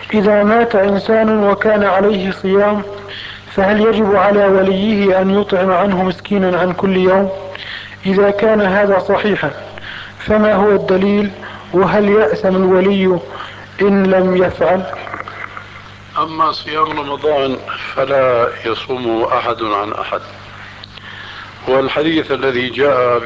إذا مات إنسان وكان عليه صيام فهل يجب على وليه أن يطعم عنه مسكينا عن كل يوم؟ إذا كان هذا صحيحا فما هو الدليل؟ وهل يأثم الولي إن لم يفعل؟ أما صيام رمضان فلا يصوم أحد عن أحد. والحديث الذي جاء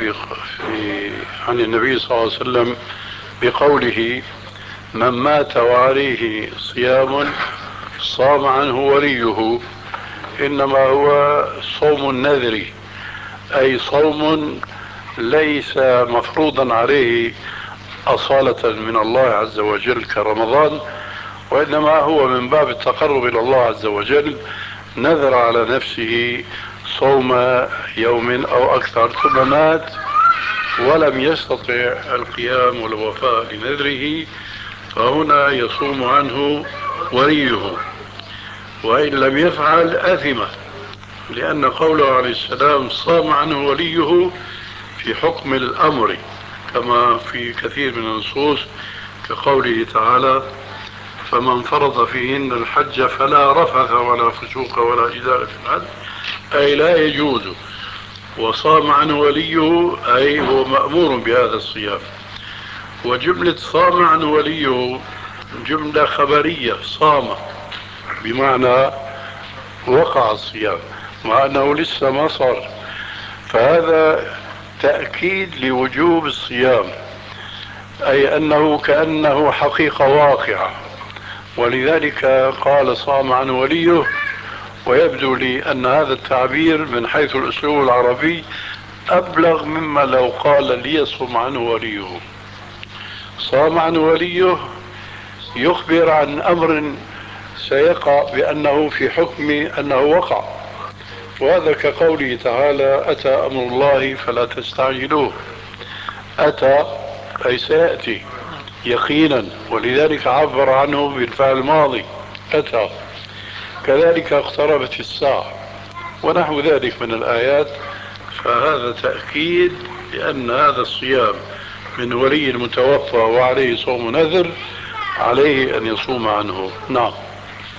عن النبي صلى الله عليه وسلم بقوله: من مات وعليه صيام صام عنه وليه، إنما هو صوم النذر، أي صوم ليس مفروضا عليه أصالة من الله عز وجل كرمضان، وإنما هو من باب التقرب إلى الله عز وجل، نذر على نفسه صوم يوم أو أكثر ثم مات ولم يستطع القيام والوفاء لنذره، فهنا يصوم عنه وليه، وإن لم يفعل أثم، لأن قوله عليه السلام صام عنه وليه في حكم الأمر، كما في كثير من النصوص كقوله تعالى: فمن فرض فيهن الحج فلا رفث ولا فسوق ولا جدال في الحج، أي لا يجوز. وصام عنه وليه أي هو مأمور بهذا الصيام. وجملة صام عنه وليه جملة خبرية، صام بمعنى وقع الصيام مع أنه لسه ما صار، فهذا تأكيد لوجوب الصيام، أي أنه كأنه حقيقة واقعة، ولذلك قال صام عن وليه. ويبدو لي أن هذا التعبير من حيث الأسلوب العربي أبلغ مما لو قال ليصم عنه وليه. صام عن وليه يخبر عن أمر سيقع بأنه في حكم أنه وقع، وهذا كقوله تعالى: أتى أمر الله فلا تستعجلوه. أتى أي سيأتي يقينا، ولذلك عبر عنه بالفعل الماضي أتى. كذلك اقتربت الساعة ونحو ذلك من الآيات، فهذا تأكيد لأن هذا الصيام من ولي المتوفى وعليه صوم نذر عليه أن يصوم عنه. نعم.